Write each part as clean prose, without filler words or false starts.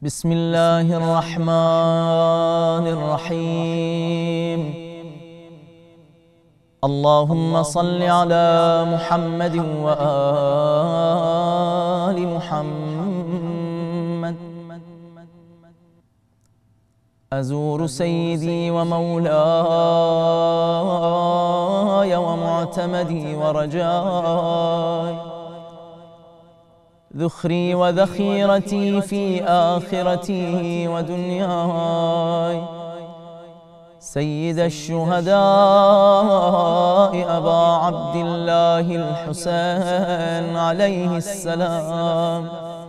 بسم الله الرحمن الرحيم. اللهم صل على محمد وآل محمد. أزور سيدي ومولاي ومعتمدي ورجاي، ذخري وذخيرتي في آخرتي ودنياي، سيد الشهداء أبا عبد الله الحسين عليه السلام،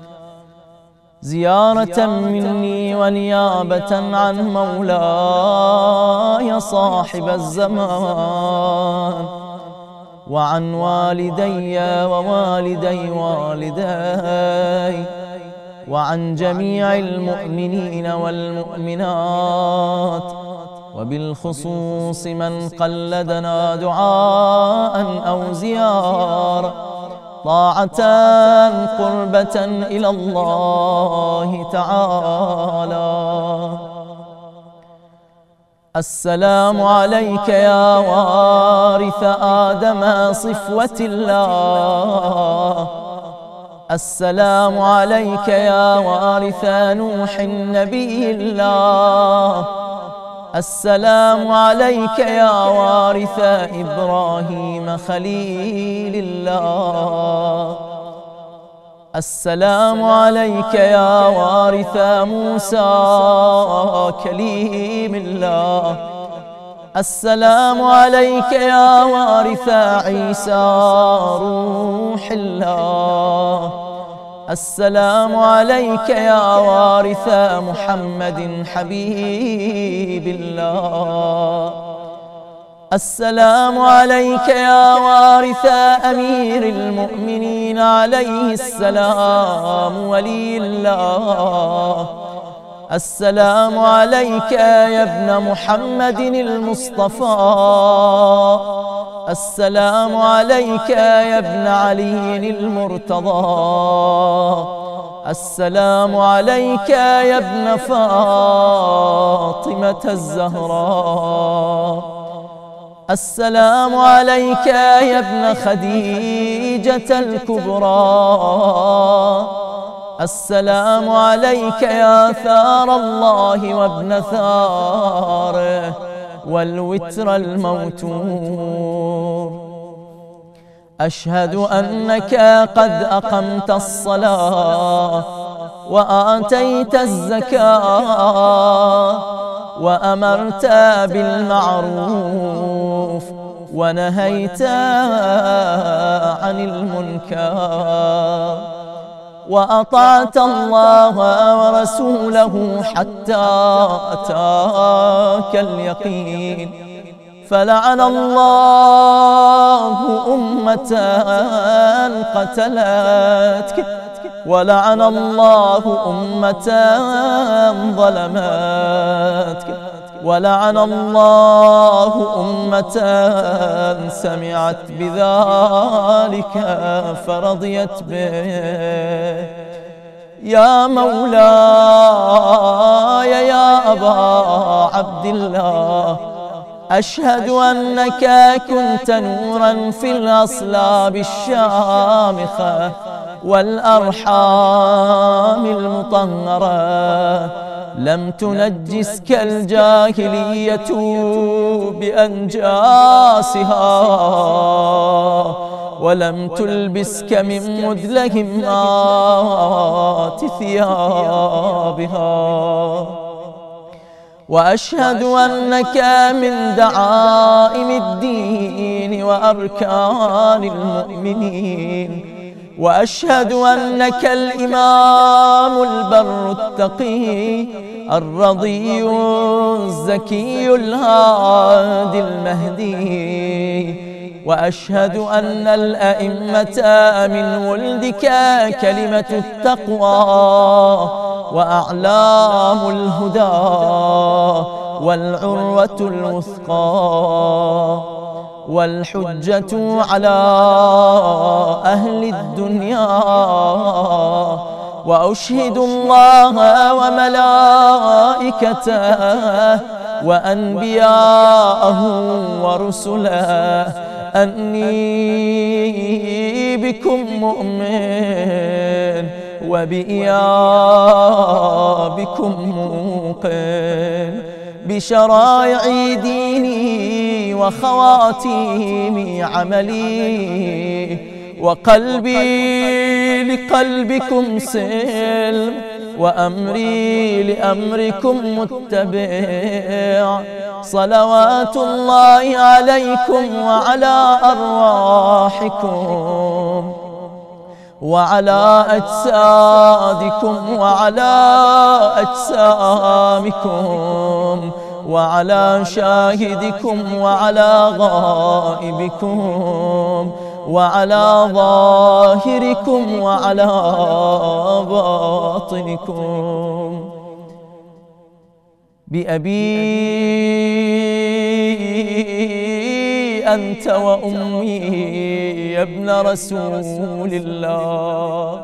زيارة مني ونيابة عن مولاي صاحب الزمان، وعن والدي ووالدي والدي، وعن جميع المؤمنين والمؤمنات، وبالخصوص من قلدنا دعاء أو زيارة، طاعة قربة إلى الله تعالى. السلام عليك يا وارث آدم صفوة الله، السلام عليك يا وارث نوح نبي الله، السلام عليك يا وارث إبراهيم خليل الله، السلام عليك يا وارث موسى كليم الله، السلام عليك يا وارث عيسى روح الله، السلام عليك يا وارث محمد حبيب الله، السلام عليك يا وارث أمير المؤمنين عليه السلام ولي الله، السلام عليك يا ابن محمد المصطفى، السلام عليك يا ابن علي المرتضى، السلام عليك يا ابن فاطمة الزهراء، السلام عليك يا ابن خديجة الكبرى، السلام عليك يا ثار الله وابن ثاره والوتر الموتور. أشهد أنك قد أقمت الصلاة وآتيت الزكاة وأمرت بالمعروف ونهيت عن المنكر وأطعت الله ورسوله حتى أتاك اليقين، فلعن الله أمة قتلتك، ولعن الله أمة ظلمتك، ولعن الله أمة سمعت بذلك فرضيت به. يا مولاي يا أبا عبد الله، أشهد أنك كنت نورا في الأصلاب الشامخة والأرحام المطهرة، لم تنجسك الجاهلية بأنجاسها، ولم تلبسك من مدلهمات ثيابها. وأشهد أنك من دعائم الدين وأركان المؤمنين، وأشهد أنك الإمام البر التقي الرضي الزكي الهادي المهدي، وأشهد أن الأئمة من ولدك كلمة التقوى وأعلام الهدى والعروة الوثقى والحجة على أهل الدنيا وأشهد الله وملائكته وأنبياءه ورسله أني بكم مؤمن وبإيابكم موقن بشرائع ديني وخواتيم عملي وقلبي لقلبكم سلم وأمري لأمركم متبع صلوات الله عليكم وعلى أرواحكم وعلى أجسادكم وعلى أجسامكم وعلى شاهدكم وعلى غائبكم وعلى ظاهركم وعلى باطنكم بأبي أنت وأمي يا ابن رسول الله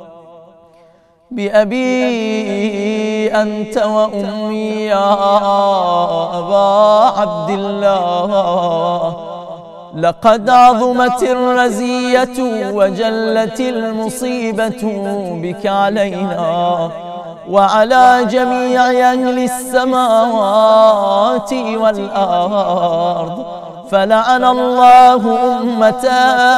بأبي أنت وأمي يا أبا عبد الله لقد عظمت الرزية وجلت المصيبة بك علينا وعلى جميع أهل السماوات والأرض فلعن الله أمة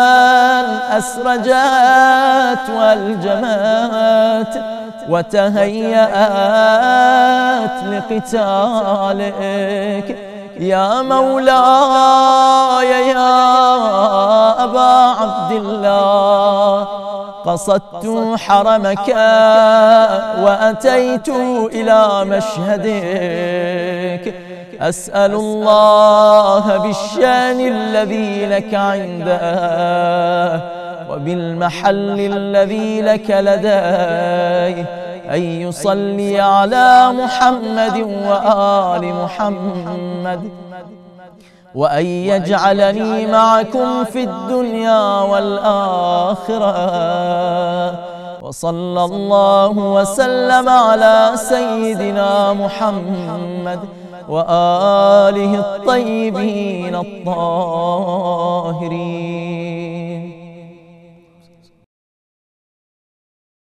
أسرجت والجمت وتهيأت لقتالك يا مولاي يا أبا عبد الله قصدت حرمك وأتيت إلى مشهدك أسأل الله بالشان الذي لك عنده وبالمحل الذي لك لديه أن يصلي على محمد وآل محمد وأن يجعلني معكم في الدنيا والآخرة وصلى الله وسلم على سيدنا محمد وآله الطيبين الطاهرين.